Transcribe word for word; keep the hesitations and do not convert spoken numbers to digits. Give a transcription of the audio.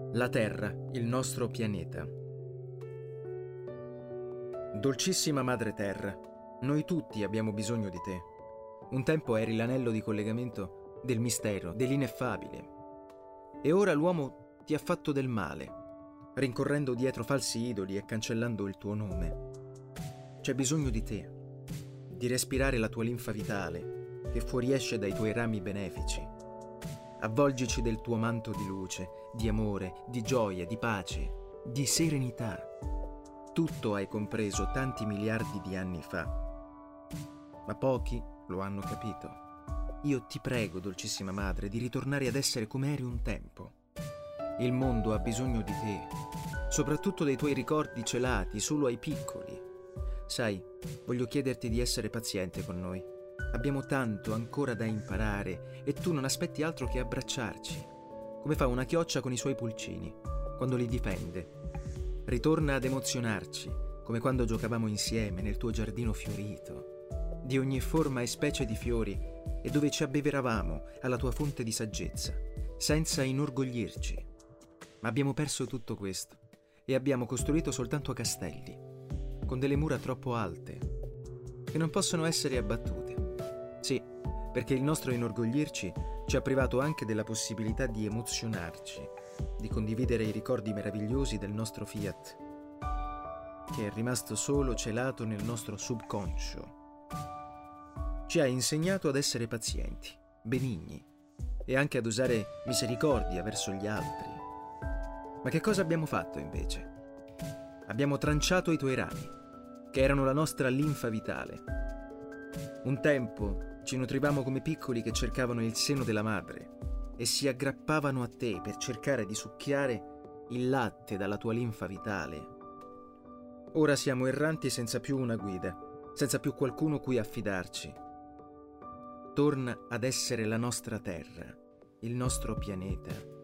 La Terra, il nostro pianeta. Dolcissima Madre Terra, noi tutti abbiamo bisogno di te. Un tempo eri l'anello di collegamento del mistero, dell'ineffabile. E ora l'uomo ti ha fatto del male, rincorrendo dietro falsi idoli e cancellando il tuo nome. C'è bisogno di te, di respirare la tua linfa vitale che fuoriesce dai tuoi rami benefici. Avvolgici del tuo manto di luce, di amore, di gioia, di pace, di serenità. Tutto hai compreso tanti miliardi di anni fa, ma pochi lo hanno capito. Io ti prego, dolcissima madre, di ritornare ad essere come eri un tempo. Il mondo ha bisogno di te, soprattutto dei tuoi ricordi celati solo ai piccoli. Sai, voglio chiederti di essere paziente con noi. Abbiamo tanto ancora da imparare e tu non aspetti altro che abbracciarci, come fa una chioccia con i suoi pulcini, quando li difende. Ritorna ad emozionarci, come quando giocavamo insieme nel tuo giardino fiorito, di ogni forma e specie di fiori, e dove ci abbeveravamo alla tua fonte di saggezza, senza inorgoglirci. Ma abbiamo perso tutto questo e abbiamo costruito soltanto castelli, con delle mura troppo alte, che non possono essere abbattute. Sì, perché il nostro inorgoglirci ci ha privato anche della possibilità di emozionarci, di condividere i ricordi meravigliosi del nostro Fiat, che è rimasto solo celato nel nostro subconscio. Ci ha insegnato ad essere pazienti, benigni e anche ad usare misericordia verso gli altri. Ma che cosa abbiamo fatto invece? Abbiamo tranciato i tuoi rami, che erano la nostra linfa vitale. Un tempo ci nutrivamo come piccoli che cercavano il seno della madre e si aggrappavano a te per cercare di succhiare il latte dalla tua linfa vitale. Ora siamo erranti senza più una guida, senza più qualcuno cui affidarci. Torna ad essere la nostra terra, il nostro pianeta.